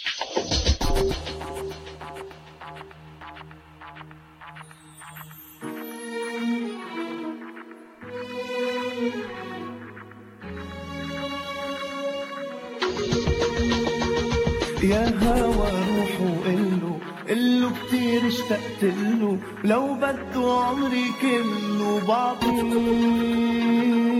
يا هوا روحه قله كتير اشتقت له، لو بده عمري كله بعطيه.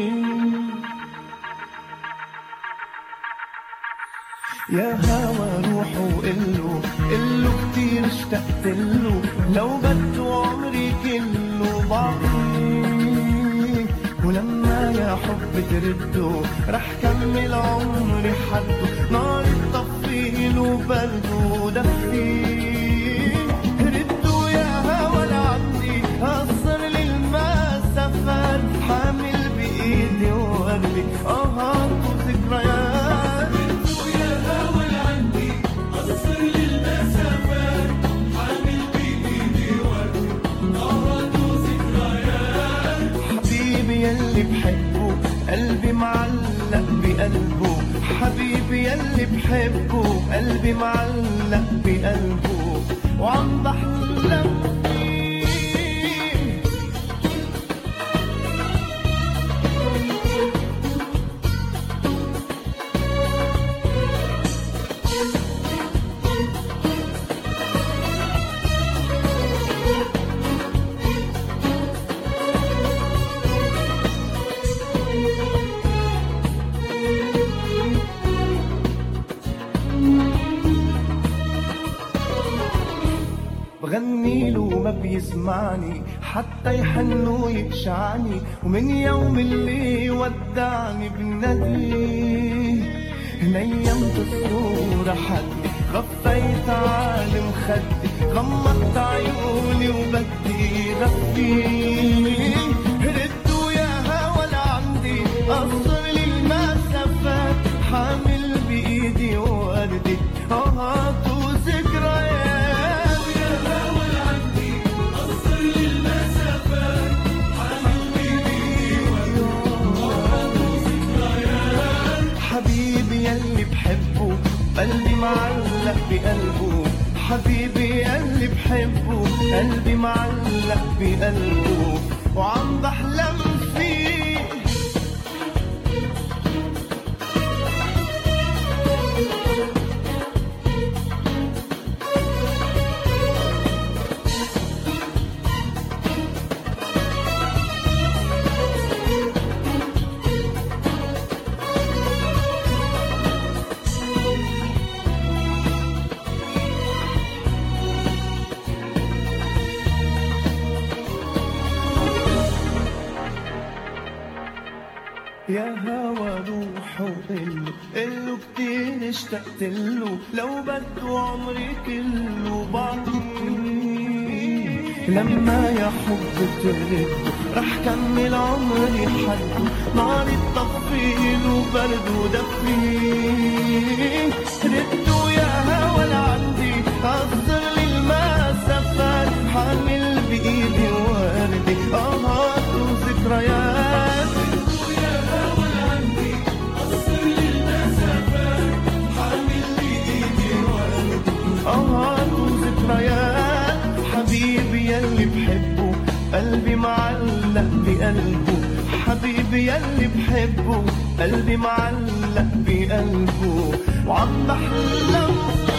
يا هوا روحه قله كتير اشتقت له، لو بده عمري كله بعطيه. ولما يا حب ترده رح كمل عمري حده، نار تطفيل وبرد ودفيه. رده يا هوا لعندي هصر للمسافات، حامل بإيدي وقلبي آهات وذكريات. رده يا هوا لعندي هصر للمسافات، حامل بإيدي وقلبي آهات وذكريات. حبيبي يلي بحبه قلبي معلق بقلبه، حبيبي يلي بحبه قلبي معلق بقلبه، وعم بحلم فيه. بغنيله ما بيسمعني، حتى يحن ويقشعني، ومن يوم اللي ودعني بناديه. نيمت الصورة حدي، غفيت عالم خدي، غمضت عيوني وبدي غفيه. ردوا يا هوا لعندي قصر لي المسافات، حامل بإيدي وردي آهات وذكريات. حبيبي يلي بحبه قلبي معلق بقلبه، حبيبي يلي بحبه قلبي معلق بقلبه، وعم بحلم فيه. يا هوا روحه قله كتير اشتقت له، لو بده عمري كله بعطيه. لما يا حب ترد رح كمل عمري حده، نار تطفيل وبرد ودفيه. ردوا يا هوا لعندي قصر لي المسافات، حامل بإيدي وردي آهات وذكريات. آهات وذكريات. حبيبي يلي بحبه قلبي معلق بقلبه، حبيبي يلي بحبه قلبي معلق بقلبه، وعم بحلم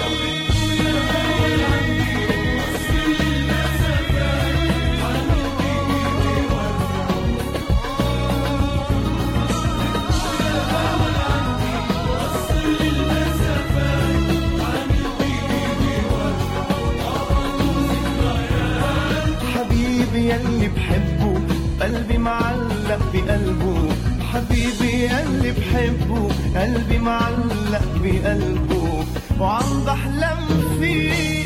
يلي بحبه قلبي معلق بقلبه، حبيبي يلي بحبه قلبي معلق بقلبه، وعم بحلم فيه.